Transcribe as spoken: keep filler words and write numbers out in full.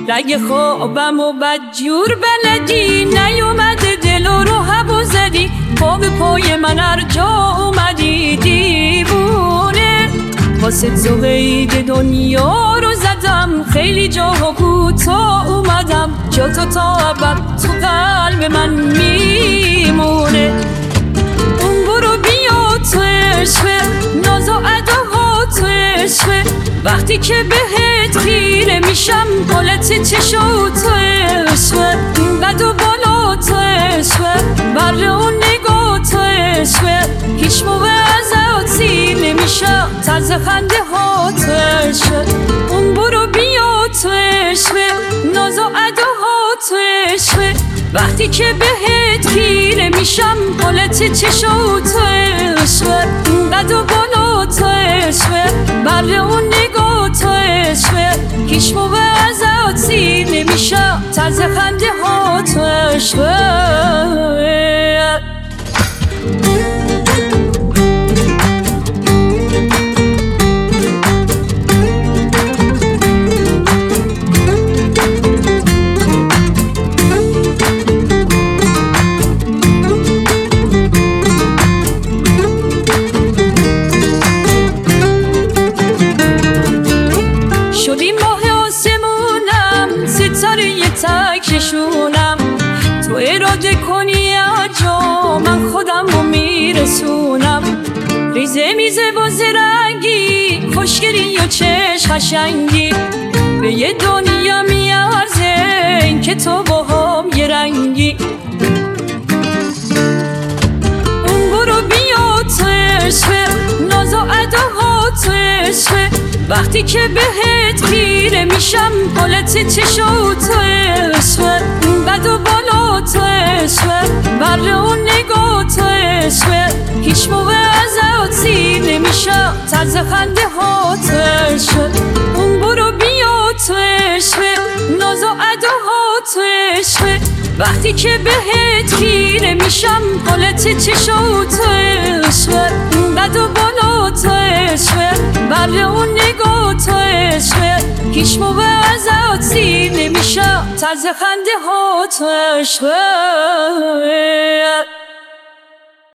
رگ خوابم و بدجور بلدی، نیومده دل رو هوا زدی، پا به پای من هر جا اومدی دیوونه. واسه تو قید دنیا رو زدم، خیلی جاها کوتا اومدم، جا تو تا ابد تو قلب من میمونه. اون برو بیا تو عشقه، ناز و اداها تو عشقه، وقتی که بهت خیره میشم حالت چشا تو عشقه، قد و بالا تو عشقه، بر اون نگاه تو عشقه، هیچ موقع ازت سیر نمیشم، طرز خنده ها تو عشقه. اون برو بیا تو عشقه، ناز و اداها تو عشقه، وقتی که بهت خیره میشم حالت چشا تو عشقه، قد و بالا تو عشقه، بر اون نگاه تو عشقه، هیچ موقع ازت سیر نمیشم، طرز خنده ها تو عشقه. شدیم ماه آسمونم، ستاره تک نشونم، تو اراده کنی اجا من خودم رو میرسونم. ریزه میزه و زرنگی، خوشگلی و چشم قشنگی، به یه دنیا میارزه این که تو با هم یه رنگی. اون برو بیا تو عشقه، ناز و اداها تو عشقه، وقتی که بهت خیره میشم حالت چشا تو عشقه، قد و بالا تو عشقه، بر اون نگاه تو عشقه، هیچ موقع ازت سیر نمیشم، طرز خنده ها تو عشقه. اون برو بیا تو عشقه، ناز و اداها تو عشقه، وقتی که بهت خیره میشم حالت چشا تو عشقه، قد و بالا تو عشقه، بر اون نگاه تو عشقه، هیچ موقع ازت سیر نمیشم، طرز خنده ها تو عشقه.